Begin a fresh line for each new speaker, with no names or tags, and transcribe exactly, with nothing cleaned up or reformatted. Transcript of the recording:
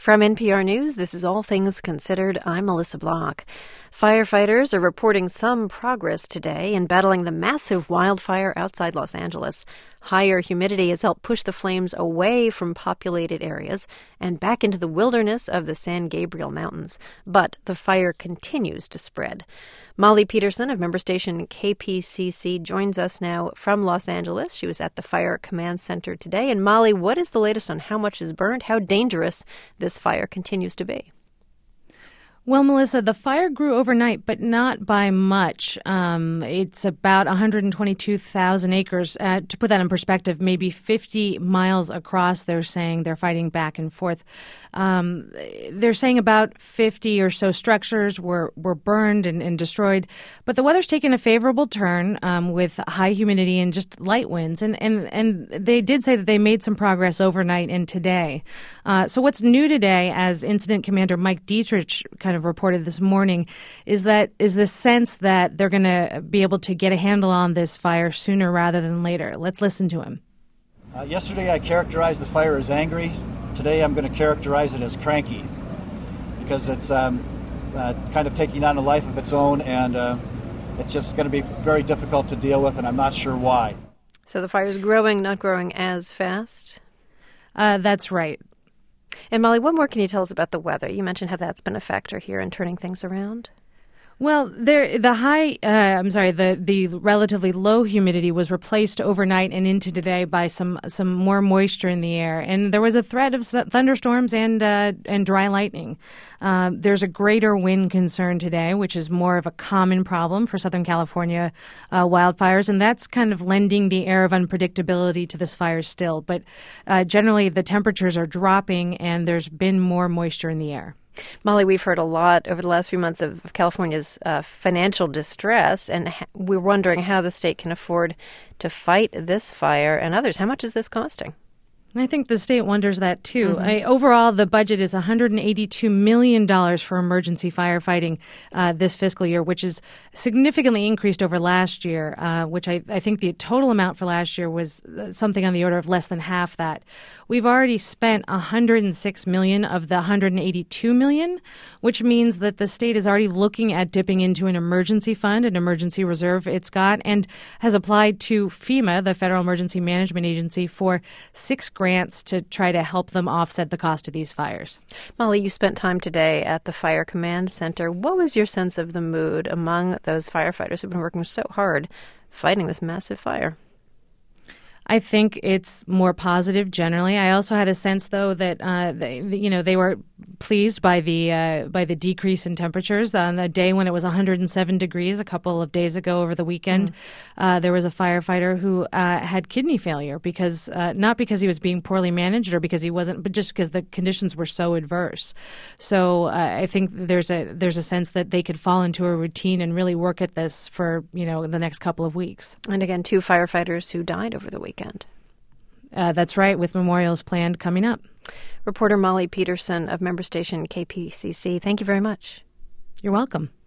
From N P R News, this is All Things Considered. I'm Melissa Block. Firefighters are reporting some progress today in battling the massive wildfire outside Los Angeles. Higher humidity has helped push the flames away from populated areas and back into the wilderness of the San Gabriel Mountains. But the fire continues to spread. Molly Peterson of member station K P C C joins us now from Los Angeles. She was at the Fire Command Center today. And Molly, what is the latest on how much is burned, how dangerous this fire continues to be?
Well, Melissa, the fire grew overnight, but not by much. Um, it's about one hundred twenty-two thousand acres. Uh, to put that in perspective, maybe fifty miles across, they're saying they're fighting back and forth. Um, they're saying about fifty or so structures were, were burned and, and destroyed. But the weather's taken a favorable turn um, with high humidity and just light winds. And, and, and they did say that they made some progress overnight and today. Uh, so what's new today, as Incident Commander Mike Dietrich kind of reported this morning, is that is the sense that they're going to be able to get a handle on this fire sooner rather than later. Let's listen to him.
Uh, yesterday I characterized the fire as angry. Today I'm going to characterize it as cranky because it's um, uh, kind of taking on a life of its own, and uh, it's just going to be very difficult to deal with, and I'm not sure why.
So the fire's growing, not growing as fast?
Uh, that's right.
And Molly, what more can you tell us about the weather? You mentioned how that's been a factor here in turning things around.
Well, there, the high, uh, I'm sorry, the, the relatively low humidity was replaced overnight and into today by some, some more moisture in the air. And there was a threat of thunderstorms and, uh, and dry lightning. Uh, there's a greater wind concern today, which is more of a common problem for Southern California uh, wildfires. And that's kind of lending the air of unpredictability to this fire still. But uh, generally, the temperatures are dropping and there's been more moisture in the air.
Molly, we've heard a lot over the last few months of, of California's uh, financial distress, and ha- we're wondering how the state can afford to fight this fire and others. How much is this costing?
I think the state wonders that, too.
Mm-hmm.
I, overall, the budget is one hundred eighty-two million dollars for emergency firefighting uh, this fiscal year, which is significantly increased over last year, uh, which I, I think the total amount for last year was something on the order of less than half that. We've already spent one hundred six million dollars of the one hundred eighty-two million dollars, which means that the state is already looking at dipping into an emergency fund, an emergency reserve it's got, and has applied to FEMA, the Federal Emergency Management Agency, for six grants to try to help them offset the cost of these fires.
Molly, you spent time today at the Fire Command Center. What was your sense of the mood among those firefighters who've been working so hard fighting this massive fire?
I think it's more positive generally. I also had a sense, though, that uh, they, you know, they were pleased by the uh, by the decrease in temperatures. On the day when it was one hundred seven degrees a couple of days ago over the weekend, mm. uh, there was a firefighter who uh, had kidney failure because uh, not because he was being poorly managed or because he wasn't, but just because the conditions were so adverse. So uh, I think there's a there's a sense that they could fall into a routine and really work at this for, you know, the next couple of weeks.
And again, two firefighters who died over the weekend.
Uh, that's right, with memorials planned coming up.
Reporter Molly Peterson of member station K P C C, thank you very much.
You're welcome.